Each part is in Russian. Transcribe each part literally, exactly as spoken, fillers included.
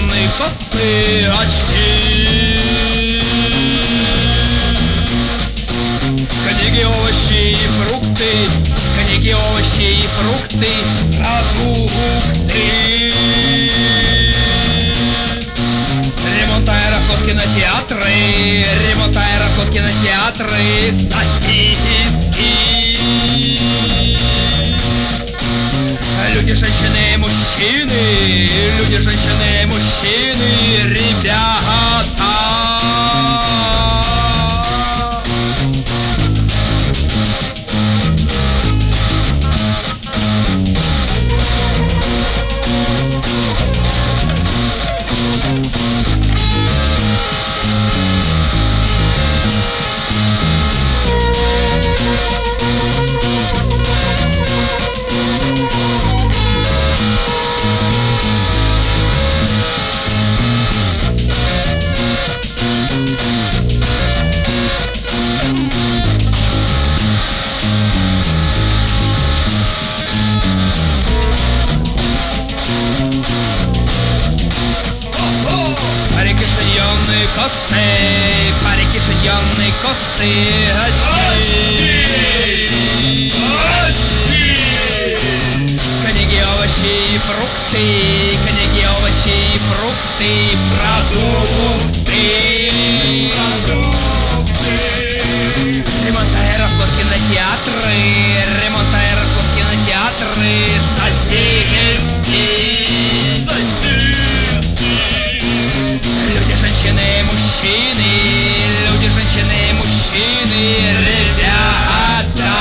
шаньоны, косы, очки. Книги, овощи и фрукты, книги, овощи и фрукты, продукты. Ремонт аэрофлот, кинотеатры, ремонт аэрофлот, кинотеатры, сосиски. Люди, женщины, мужчины, люди, женщины, мужчины, ребята. Косы, парики, шиньоны, косы, очки. Очки. Книги, овощи и фрукты, книги, овощи и фрукты, продукты. Продукты. Ремонт аэрофлот, кинотеатры, ремонт аэрофлот, кинотеатры, сосиски. Женщины, мужчины, люди, женщины, мужчины, ребята.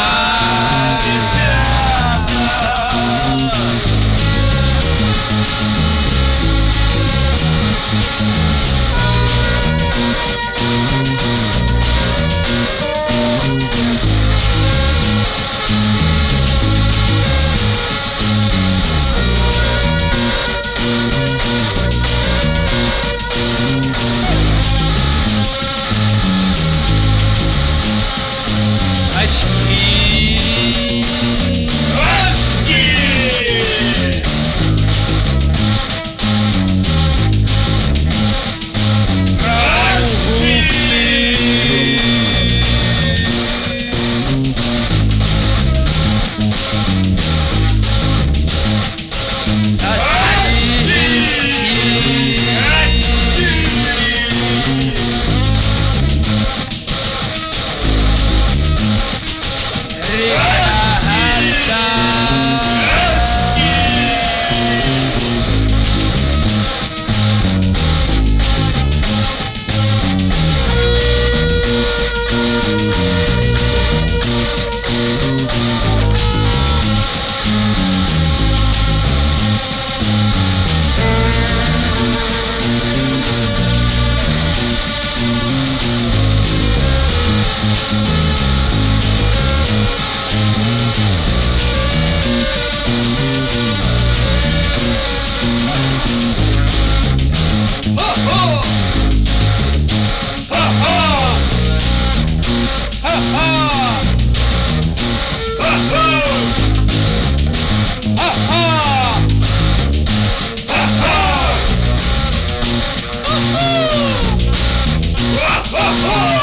Oh!